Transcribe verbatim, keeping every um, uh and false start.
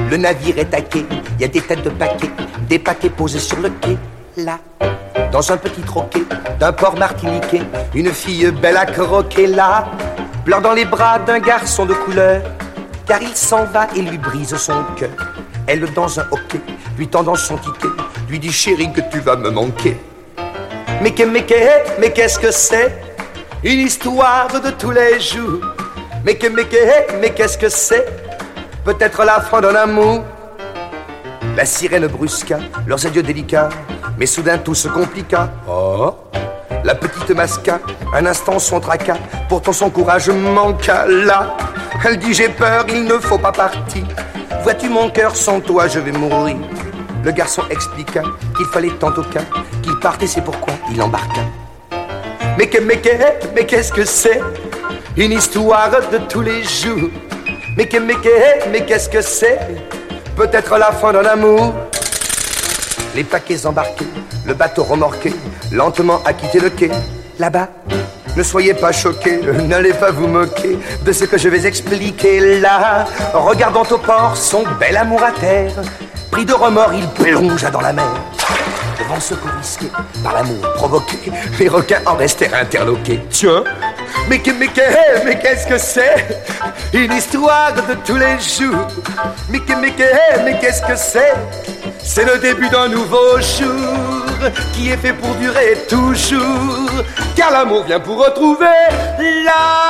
Le navire est à quai, y a des têtes de paquets, des paquets posés sur le quai, là. Dans un petit troquet d'un port martiniquais, une fille belle à croquer, là. Pleure dans les bras d'un garçon de couleur, car il s'en va et lui brise son cœur. Elle dans un hoquet, lui tendant son ticket, lui dit chérie que tu vas me manquer. Mais que, mais que, mais qu'est-ce que c'est? Une histoire de tous les jours. Mais que, mais que, mais qu'est-ce que c'est? Peut-être la fin d'un amour. La sirène brusqua leurs adieux délicats, mais soudain tout se compliqua. Oh, la petite masqua un instant son tracas, pourtant son courage manqua. Là, elle dit j'ai peur, il ne faut pas partir. Vois-tu mon cœur, sans toi je vais mourir. Le garçon expliqua qu'il fallait tant au cas qu'il partait, c'est pourquoi il embarqua. Mais que, mais que, mais qu'est-ce que c'est? Une histoire de tous les jours. Mais que, mais que, mais qu'est-ce que c'est? Peut-être la fin d'un amour. Les paquets embarqués, le bateau remorqué, lentement a quitté le quai. Là-bas, ne soyez pas choqués, n'allez pas vous moquer de ce que je vais expliquer là. Regardant au port son bel amour à terre, pris de remords, il plongea dans la mer. Devant ce coup risqué, par l'amour provoqué, les requins en restèrent interloqués. Tiens, mais que, mais que, mais qu'est-ce que c'est? Une histoire de tous les jours. Mais que, mais que, mais qu'est-ce que c'est? C'est le début d'un nouveau jour qui est fait pour durer toujours. Car l'amour vient pour retrouver la